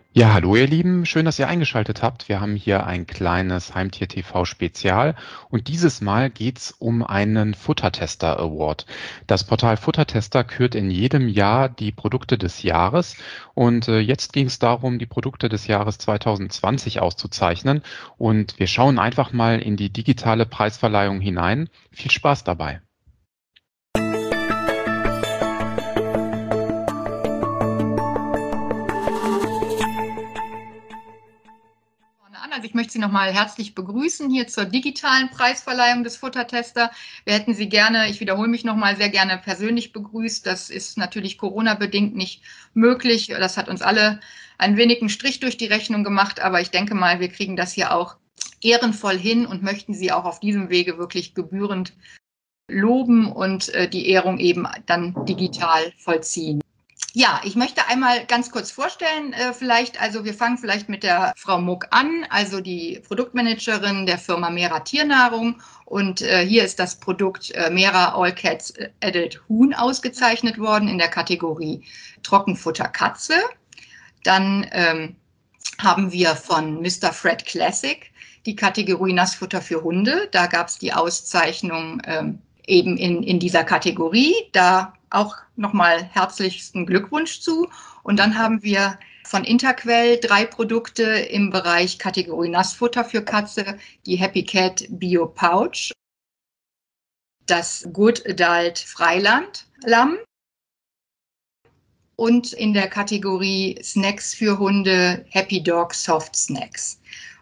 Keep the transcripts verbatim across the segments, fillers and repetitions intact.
Ja, hallo ihr Lieben, schön, dass ihr eingeschaltet habt. Wir haben hier ein kleines Heimtier-T V-Spezial und dieses Mal geht's um einen Futtertester Award. Das Portal Futtertester kürt in jedem Jahr die Produkte des Jahres und äh, jetzt ging es darum, die Produkte des Jahres zwanzig zwanzig auszuzeichnen und wir schauen einfach mal in die digitale Preisverleihung hinein. Viel Spaß dabei. Also ich möchte Sie nochmal herzlich begrüßen hier zur digitalen Preisverleihung des Futtertester. Wir hätten Sie gerne, ich wiederhole mich nochmal, sehr gerne persönlich begrüßt. Das ist natürlich Corona-bedingt nicht möglich. Das hat uns alle ein wenig einen Strich durch die Rechnung gemacht, aber ich denke mal, wir kriegen das hier auch ehrenvoll hin und möchten Sie auch auf diesem Wege wirklich gebührend loben und die Ehrung eben dann digital vollziehen. Ja, ich möchte einmal ganz kurz vorstellen, äh, vielleicht, also wir fangen vielleicht mit der Frau Muck an, also die Produktmanagerin der Firma Mera Tiernahrung. Und äh, hier ist das Produkt äh, Mera All Cats Adult Huhn ausgezeichnet worden in der Kategorie Trockenfutter Katze. Dann ähm, haben wir von Mister Fred Classic die Kategorie Nassfutter für Hunde. Da gab es die Auszeichnung ähm, eben in, in dieser Kategorie. Da auch nochmal herzlichsten Glückwunsch zu. Und dann haben wir von Interquell drei Produkte im Bereich Kategorie Nassfutter für Katze, die Happy Cat Bio Pouch, das Good Adult Freiland Lamm und in der Kategorie Snacks für Hunde Happy Dog Soft Snacks.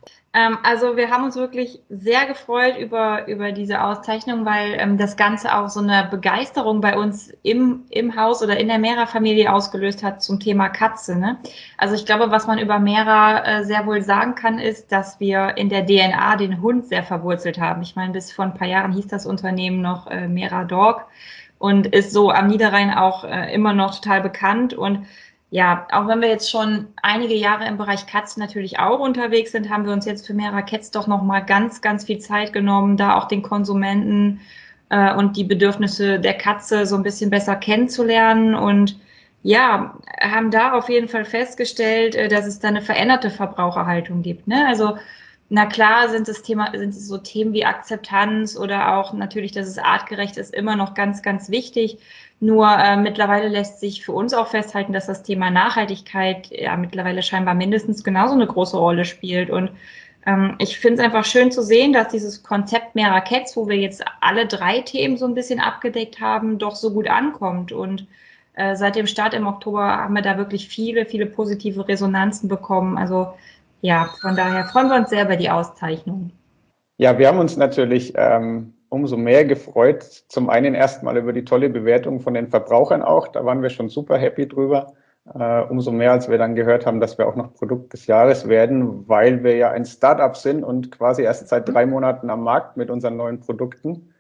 Also wir haben uns wirklich sehr gefreut über, über diese Auszeichnung, weil ähm, das Ganze auch so eine Begeisterung bei uns im, im Haus oder in der Mera-Familie ausgelöst hat zum Thema Katze. Ne? Also ich glaube, was man über Mera äh, sehr wohl sagen kann, ist, dass wir in der D N A den Hund sehr verwurzelt haben. Ich meine, bis vor ein paar Jahren hieß das Unternehmen noch äh, Mera Dog und ist so am Niederrhein auch äh, immer noch total bekannt. Und ja, auch wenn wir jetzt schon einige Jahre im Bereich Katzen natürlich auch unterwegs sind, haben wir uns jetzt für Mera Cats doch noch mal ganz, ganz viel Zeit genommen, da auch den Konsumenten äh, und die Bedürfnisse der Katze so ein bisschen besser kennenzulernen und ja, haben da auf jeden Fall festgestellt, äh, dass es da eine veränderte Verbraucherhaltung gibt. Ne? Also na klar sind es Thema, sind es so Themen wie Akzeptanz oder auch natürlich, dass es artgerecht ist, immer noch ganz, ganz wichtig. Nur äh, mittlerweile lässt sich für uns auch festhalten, dass das Thema Nachhaltigkeit ja mittlerweile scheinbar mindestens genauso eine große Rolle spielt. Und ähm, ich finde es einfach schön zu sehen, dass dieses Konzept Mera Cats, wo wir jetzt alle drei Themen so ein bisschen abgedeckt haben, doch so gut ankommt. Und äh, seit dem Start im Oktober haben wir da wirklich viele, viele positive Resonanzen bekommen. Also ja, von daher freuen wir uns sehr über die Auszeichnung. Ja, wir haben uns natürlich ähm, umso mehr gefreut. Zum einen erstmal über die tolle Bewertung von den Verbrauchern auch. Da waren wir schon super happy drüber. Äh, umso mehr, als wir dann gehört haben, dass wir auch noch Produkt des Jahres werden, weil wir ja ein Startup sind und quasi erst seit drei Monaten am Markt mit unseren neuen Produkten.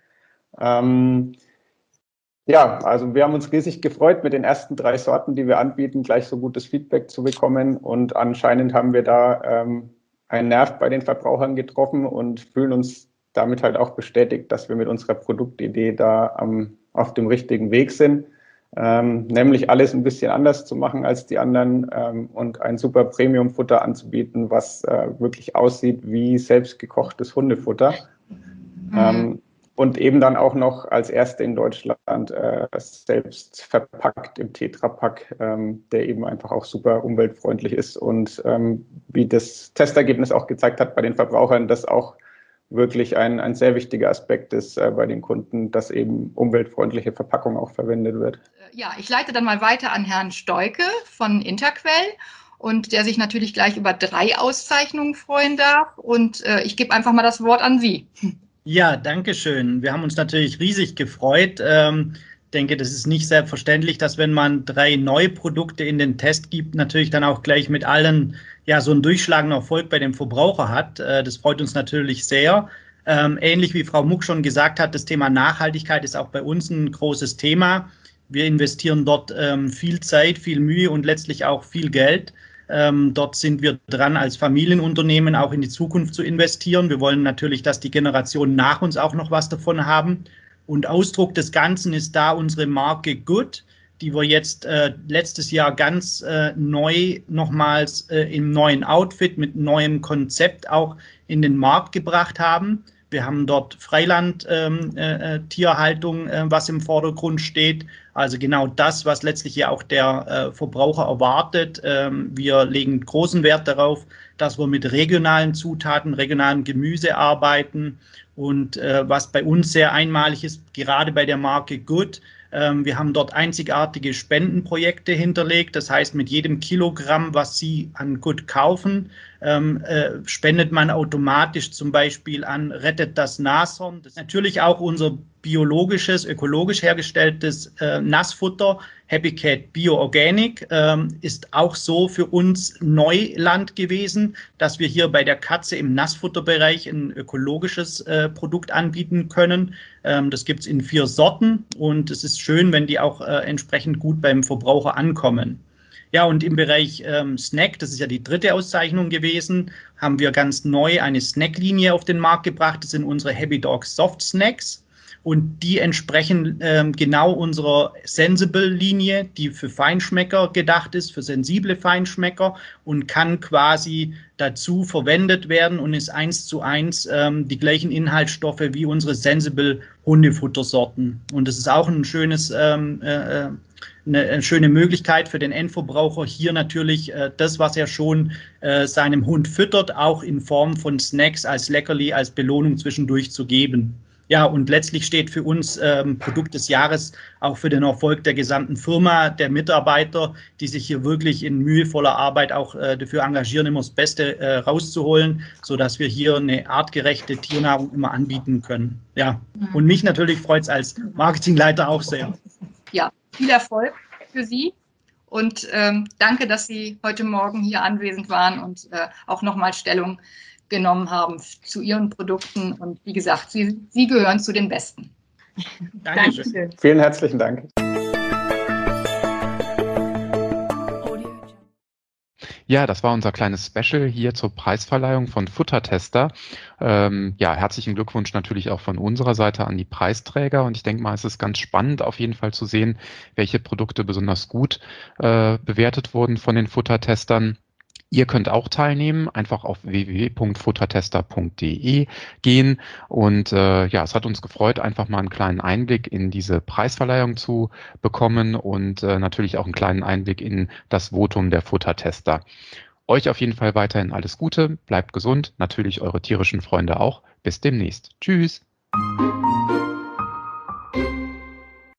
Ähm, Ja, also wir haben uns riesig gefreut, mit den ersten drei Sorten, die wir anbieten, gleich so gutes Feedback zu bekommen. Und anscheinend haben wir da ähm, einen Nerv bei den Verbrauchern getroffen und fühlen uns damit halt auch bestätigt, dass wir mit unserer Produktidee da ähm, auf dem richtigen Weg sind. Ähm, nämlich alles ein bisschen anders zu machen als die anderen ähm, und ein super Premium-Futter anzubieten, was äh, wirklich aussieht wie selbstgekochtes Hundefutter. Mhm. Ähm, Und eben dann auch noch als erste in Deutschland äh, selbst verpackt im Tetrapack, ähm, der eben einfach auch super umweltfreundlich ist und ähm, wie das Testergebnis auch gezeigt hat bei den Verbrauchern, das auch wirklich ein, ein sehr wichtiger Aspekt ist äh, bei den Kunden, dass eben umweltfreundliche Verpackung auch verwendet wird. Ja, ich leite dann mal weiter an Herrn Steuke von Interquell. Und der sich natürlich gleich über drei Auszeichnungen freuen darf. Und äh, ich gebe einfach mal das Wort an Sie. Ja, danke schön. Wir haben uns natürlich riesig gefreut. Ähm, denke, das ist nicht selbstverständlich, dass wenn man drei neue Produkte in den Test gibt, natürlich dann auch gleich mit allen ja so einen durchschlagenden Erfolg bei dem Verbraucher hat. Äh, das freut uns natürlich sehr. Ähm, ähnlich wie Frau Muck schon gesagt hat, das Thema Nachhaltigkeit ist auch bei uns ein großes Thema. Wir investieren dort ähm, viel Zeit, viel Mühe und letztlich auch viel Geld. Ähm, dort sind wir dran, als Familienunternehmen auch in die Zukunft zu investieren. Wir wollen natürlich, dass die Generationen nach uns auch noch was davon haben. Und Ausdruck des Ganzen ist da unsere Marke Good. die wir jetzt äh, letztes Jahr ganz äh, neu nochmals äh, im neuen Outfit mit neuem Konzept auch in den Markt gebracht haben. Wir haben dort Freiland-Tierhaltung, ähm, äh, äh, was im Vordergrund steht. Also genau das, was letztlich ja auch der äh, Verbraucher erwartet. Ähm, wir legen großen Wert darauf, dass wir mit regionalen Zutaten, regionalem Gemüse arbeiten. Und äh, was bei uns sehr einmalig ist, gerade bei der Marke Good, ähm, wir haben dort einzigartige Spendenprojekte hinterlegt. Das heißt, mit jedem Kilogramm, was Sie an Good kaufen, ähm, äh, spendet man automatisch zum Beispiel an Rettet das Nashorn. Das ist natürlich auch unser biologisches, ökologisch hergestelltes äh, Nassfutter, Happy Cat Bio Organic, ähm, ist auch so für uns Neuland gewesen, dass wir hier bei der Katze im Nassfutterbereich ein ökologisches äh, Produkt anbieten können. Ähm, das gibt es in vier Sorten und es ist schön, wenn die auch äh, entsprechend gut beim Verbraucher ankommen. Ja, und im Bereich ähm, Snack, das ist ja die dritte Auszeichnung gewesen, haben wir ganz neu eine Snacklinie auf den Markt gebracht. Das sind unsere Happy Dog Soft Snacks. Und die entsprechen ähm, genau unserer Sensible-Linie, die für Feinschmecker gedacht ist, für sensible Feinschmecker und kann quasi dazu verwendet werden und ist eins zu eins ähm, die gleichen Inhaltsstoffe wie unsere Sensible Hundefuttersorten. Und das ist auch ein schönes, ähm, äh, eine, eine schöne Möglichkeit für den Endverbraucher, hier natürlich äh, das, was er schon äh, seinem Hund füttert, auch in Form von Snacks als Leckerli, als Belohnung zwischendurch zu geben. Ja, und letztlich steht für uns ähm, Produkt des Jahres auch für den Erfolg der gesamten Firma, der Mitarbeiter, die sich hier wirklich in mühevoller Arbeit auch äh, dafür engagieren, immer das Beste äh, rauszuholen, sodass wir hier eine artgerechte Tiernahrung immer anbieten können. Ja, und mich natürlich freut es als Marketingleiter auch sehr. Ja, viel Erfolg für Sie und ähm, danke, dass Sie heute Morgen hier anwesend waren und äh, auch nochmal Stellung genommen haben zu Ihren Produkten. Und wie gesagt, Sie, Sie gehören zu den Besten. Dankeschön. Dankeschön. Vielen herzlichen Dank. Ja, das war unser kleines Special hier zur Preisverleihung von Futtertester. Ähm, ja, herzlichen Glückwunsch natürlich auch von unserer Seite an die Preisträger. Und ich denke mal, es ist ganz spannend auf jeden Fall zu sehen, welche Produkte besonders gut äh, bewertet wurden von den Futtertestern. Ihr könnt auch teilnehmen, einfach auf w w w punkt futtertester punkt d e gehen und äh, ja, es hat uns gefreut, einfach mal einen kleinen Einblick in diese Preisverleihung zu bekommen und äh, natürlich auch einen kleinen Einblick in das Votum der Futtertester. Euch auf jeden Fall weiterhin alles Gute, bleibt gesund, natürlich eure tierischen Freunde auch. Bis demnächst. Tschüss!